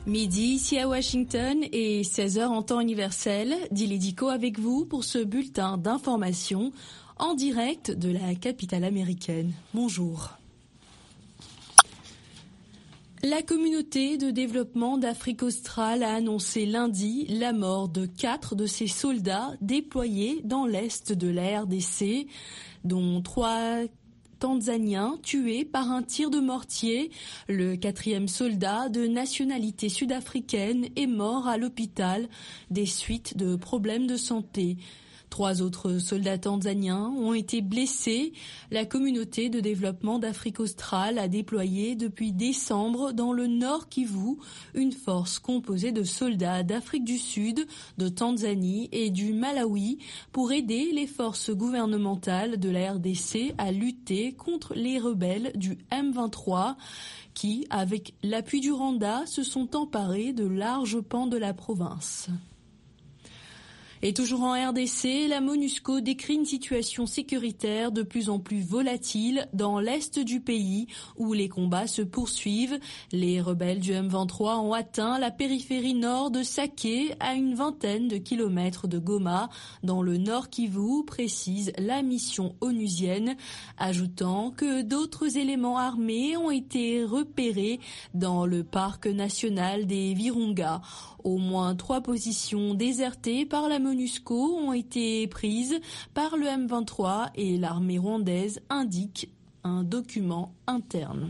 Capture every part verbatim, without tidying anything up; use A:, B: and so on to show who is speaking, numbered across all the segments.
A: Midi ici à Washington et seize heures en temps universel. Dilédico avec vous pour ce bulletin d'information en direct de la capitale américaine. Bonjour. La communauté de développement d'Afrique australe a annoncé lundi la mort de quatre de ses soldats déployés dans l'est de la R D C, dont trois Tanzaniens tués par un tir de mortier. Le quatrième soldat de nationalité sud-africaine est mort à l'hôpital des suites de problèmes de santé. Trois autres soldats tanzaniens ont été blessés. La communauté de développement d'Afrique australe a déployé depuis décembre dans le Nord Kivu une force composée de soldats d'Afrique du Sud, de Tanzanie et du Malawi pour aider les forces gouvernementales de la R D C à lutter contre les rebelles du M vingt-trois qui, avec l'appui du Rwanda, se sont emparés de larges pans de la province. Et toujours en R D C, la MONUSCO décrit une situation sécuritaire de plus en plus volatile dans l'est du pays où les combats se poursuivent. Les rebelles du M vingt-trois ont atteint la périphérie nord de Sake à une vingtaine de kilomètres de Goma dans le Nord Kivu, précise la mission onusienne, ajoutant que d'autres éléments armés ont été repérés dans le parc national des Virunga. Au moins trois positions désertées par la MONUSCO ont été prises par le M vingt-trois et l'armée rwandaise, indique un document interne.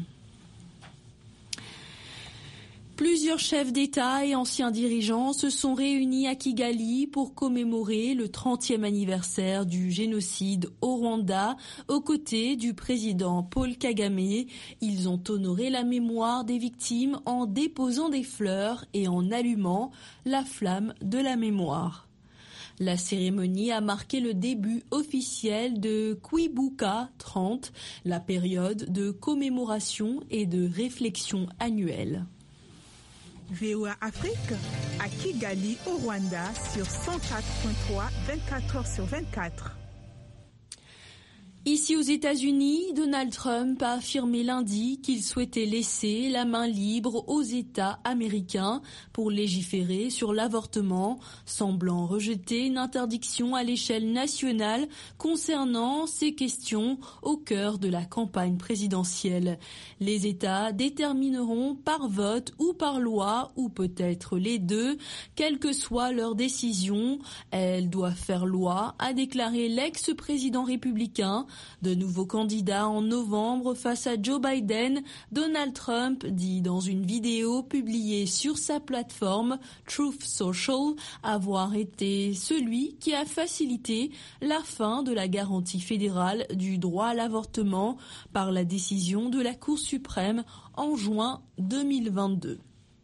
A: Plusieurs chefs d'État et anciens dirigeants se sont réunis à Kigali pour commémorer le trentième anniversaire du génocide au Rwanda aux côtés du président Paul Kagame. Ils ont honoré la mémoire des victimes en déposant des fleurs et en allumant la flamme de la mémoire. La cérémonie a marqué le début officiel de Kwibuka trente, la période de commémoration et de réflexion annuelle.
B: V O A Afrique à Kigali au Rwanda sur cent quatre virgule trois, vingt-quatre heures sur vingt-quatre.
A: Ici aux États-Unis, Donald Trump a affirmé lundi qu'il souhaitait laisser la main libre aux États américains pour légiférer sur l'avortement, semblant rejeter une interdiction à l'échelle nationale concernant ces questions au cœur de la campagne présidentielle. Les États détermineront par vote ou par loi, ou peut-être les deux, quelle que soit leur décision, elles doivent faire loi, a déclaré l'ex-président républicain. De nouveaux candidats en novembre face à Joe Biden, Donald Trump dit dans une vidéo publiée sur sa plateforme Truth Social avoir été celui qui a facilité la fin de la garantie fédérale du droit à l'avortement par la décision de la Cour suprême en juin deux mille vingt-deux.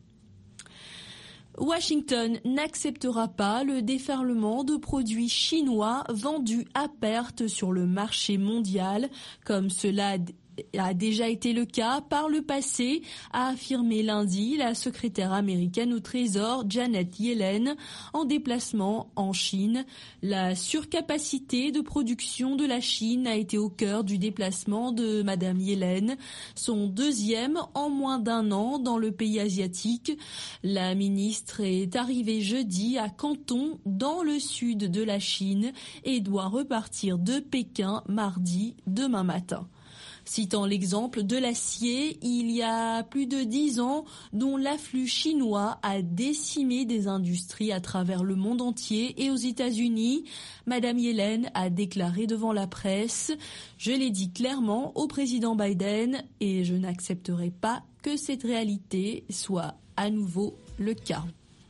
A: Washington n'acceptera pas le déferlement de produits chinois vendus à perte sur le marché mondial, comme cela a déjà été le cas par le passé, a affirmé lundi la secrétaire américaine au Trésor Janet Yellen en déplacement en Chine. La surcapacité de production de la Chine a été au cœur du déplacement de Madame Yellen, son deuxième en moins d'un an dans le pays asiatique. La ministre est arrivée jeudi à Canton, dans le sud de la Chine, et doit repartir de Pékin mardi, demain matin. Citant l'exemple de l'acier, il y a plus de dix ans, dont l'afflux chinois a décimé des industries à travers le monde entier et aux États-Unis, Madame Yellen a déclaré devant la presse « Je l'ai dit clairement au président Biden et je n'accepterai pas que cette réalité soit à nouveau le cas ».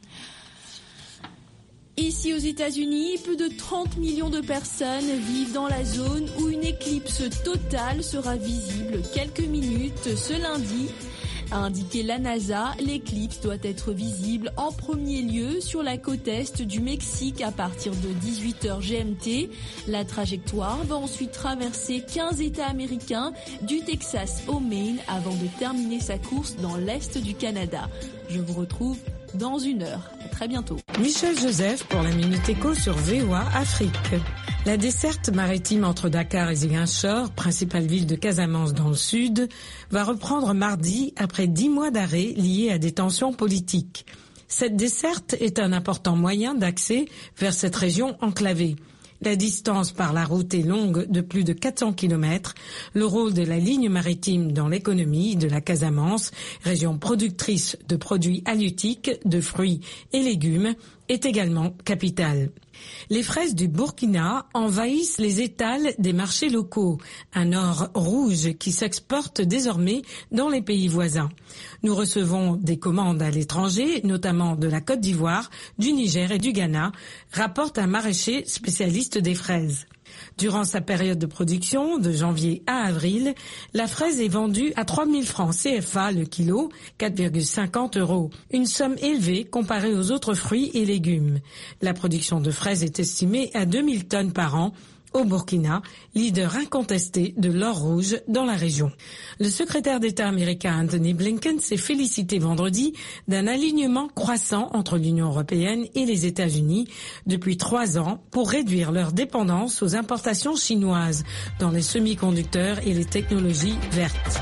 A: Ici aux États-Unis, plus de trente millions de personnes vivent dans la zone où une éclipse totale sera visible quelques minutes ce lundi. A indiqué la NASA, l'éclipse doit être visible en premier lieu sur la côte est du Mexique à partir de dix-huit heures G M T. La trajectoire va ensuite traverser quinze États américains, du Texas au Maine, avant de terminer sa course dans l'est du Canada. Je vous retrouve dans une heure. À très bientôt.
C: Michel Joseph pour la Minute Éco sur V O A Afrique. La desserte maritime entre Dakar et Ziguinchor, principale ville de Casamance dans le sud, va reprendre mardi après dix mois d'arrêt liés à des tensions politiques. Cette desserte est un important moyen d'accès vers cette région enclavée. La distance par la route est longue de plus de quatre cents kilomètres. Le rôle de la ligne maritime dans l'économie de la Casamance, région productrice de produits halieutiques, de fruits et légumes, est également capital. Les fraises du Burkina envahissent les étals des marchés locaux, un or rouge qui s'exporte désormais dans les pays voisins. Nous recevons des commandes à l'étranger, notamment de la Côte d'Ivoire, du Niger et du Ghana, rapporte un maraîcher spécialiste des fraises. Durant sa période de production, de janvier à avril, la fraise est vendue à trois mille francs C F A le kilo, quatre virgule cinquante euros. Une somme élevée comparée aux autres fruits et légumes. La production de fraises est estimée à deux mille tonnes par an au Burkina, leader incontesté de l'or rouge dans la région. Le secrétaire d'État américain Anthony Blinken s'est félicité vendredi d'un alignement croissant entre l'Union européenne et les États-Unis depuis trois ans pour réduire leur dépendance aux importations chinoises dans les semi-conducteurs et les technologies vertes.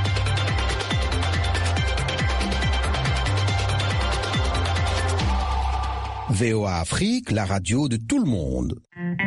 D: V O A Afrique, la radio de tout le monde.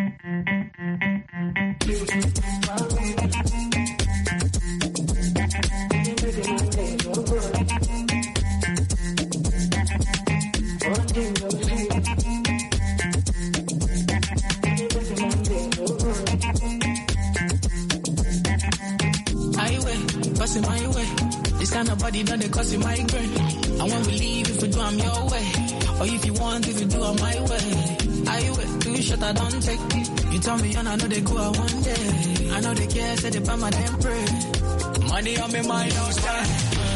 E: Passing my way, this kind of body done they cause it migraine. And when we leave, if we do, I'm your way. Or if you want, if you do, I'm my way. I wait, too short, I don't take it. You tell me, and I know they go out one day. I know they care, say they buy my damn pray. Money on me mind, no stand.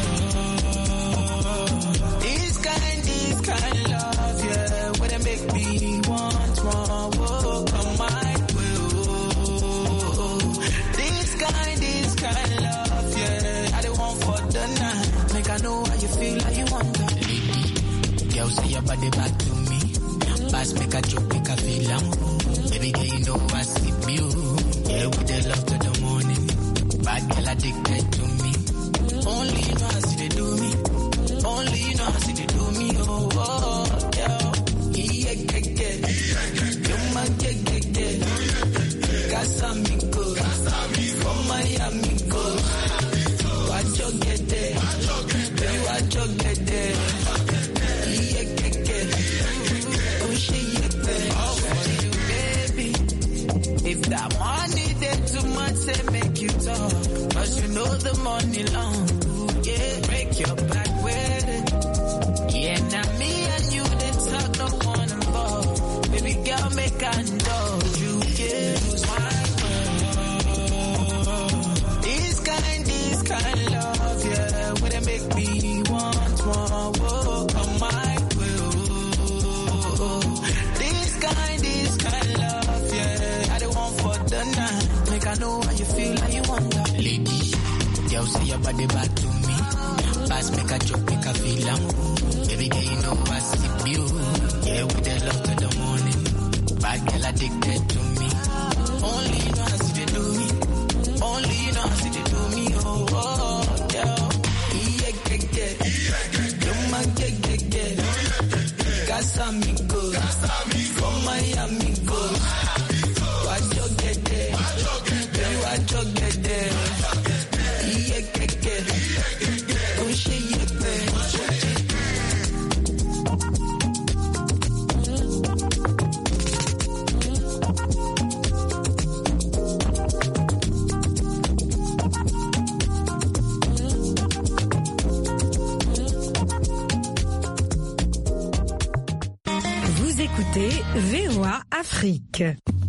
E: This kind, this kind of love, yeah. Where they make me want more, whoa, come my way, oh. This kind, this kind of love, yeah. I don't want for the night. Make I know how you feel, how you want to. Girl, say your body back to me. Pass, make a joke, make a feel am. Baby girl, you know I see you. Yeah, with the love to the morning. Bad girl addicted to me. Only you know how see they do me. Only you know how see they do me. Oh, oh, yeah. Yeah, yeah, yeah. You're my yeah, yeah, yeah. Casamigo. From Miami, go. Watch your get there. Baby, watch your get there. If that money there too much, say make you talk. Cause you know the money long. Yeah, break your back with it. Yeah, now me and you, they talk no one involved. Baby girl, make I indulge you. Yeah, use my word. This kind, this kind of love, yeah. Where they make me want more. Whoa, come my way. Oh, this kind, this kind of love, yeah. I don't want for the night. Make I know how you feel, how you want that. Lady, girl, say your body back to me. Pass, make a joke, make a feel am. Every day you know I see you. Yeah, with the love to the morning. Bad girl addicted to me. Only you know how see they do me. Only you know how see they do me. Oh, oh, yeah. Yeah, yeah, yeah. You're my yeah, yeah, yeah. Casamigo. From Miami, go. Watch your get there. Baby, watch your get there. Yeah, yeah, yeah. Don't shake your bed.
C: Vous écoutez V O A Afrique.